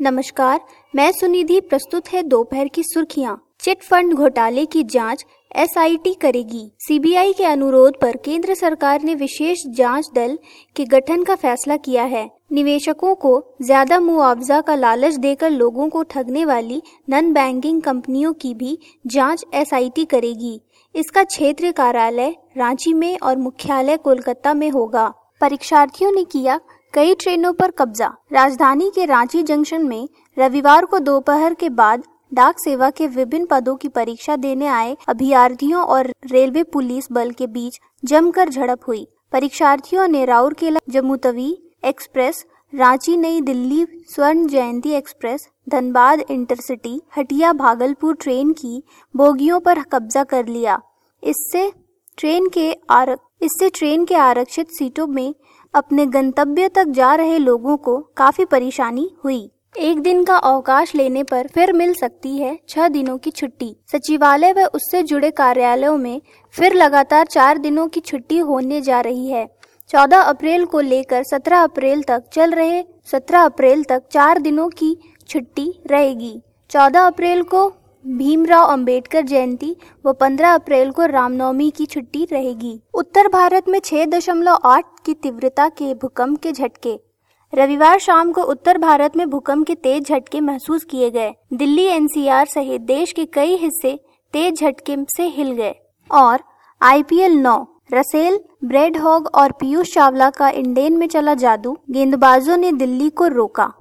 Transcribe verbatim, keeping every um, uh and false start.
नमस्कार, मैं सुनिधि। प्रस्तुत है दोपहर की सुर्खियां। चिट फंड घोटाले की जांच एस आई टी करेगी। सी बी आई के अनुरोध पर केंद्र सरकार ने विशेष जांच दल के गठन का फैसला किया है। निवेशकों को ज्यादा मुआवजा का लालच देकर लोगों को ठगने वाली नॉन बैंकिंग कंपनियों की भी जांच एस आई टी करेगी। इसका क्षेत्रीय कार्यालय रांची में और मुख्यालय कोलकाता में होगा। परीक्षार्थियों ने किया कई ट्रेनों पर कब्जा। राजधानी के रांची जंक्शन में रविवार को दोपहर के बाद डाक सेवा के विभिन्न पदों की परीक्षा देने आए अभ्यर्थियों और रेलवे पुलिस बल के बीच जमकर झड़प हुई। परीक्षार्थियों ने Rourkela Jammu Tawi express, Ranchi Nai Delhi Swarna Jayanti express, Dhanbad intercity, Hatia Bhagalpur train की बोगियों पर कब्जा कर लिया। इससे ट्रेन के आरक इससे ट्रेन के आरक्षित सीटों में अपने गंतव्य तक जा रहे लोगों को काफी परेशानी हुई। एक दिन का अवकाश लेने पर फिर मिल सकती है छह दिनों की छुट्टी। सचिवालय व उससे जुड़े कार्यालयों में फिर लगातार चार दिनों की छुट्टी होने जा रही है। चौदह अप्रैल को लेकर सत्रह अप्रैल तक चल रहे सत्रह अप्रैल तक चार दिनों की छुट्टी रहेगी। चौदह अप्रैल को भीमराव अंबेडकर जयंती व पंद्रह अप्रैल को रामनवमी की छुट्टी रहेगी। उत्तर भारत में छह दशमलव आठ की तीव्रता के भूकंप के झटके। रविवार शाम को उत्तर भारत में भूकंप के तेज झटके महसूस किए गए। दिल्ली, एन सी आर सहित देश के कई हिस्से तेज झटके से हिल गए। और आई पी एल नौ, रसेल, ब्रेड हॉग और पीयूष चावला का इंडेन में चला जादू। गेंदबाजों ने दिल्ली को रोका।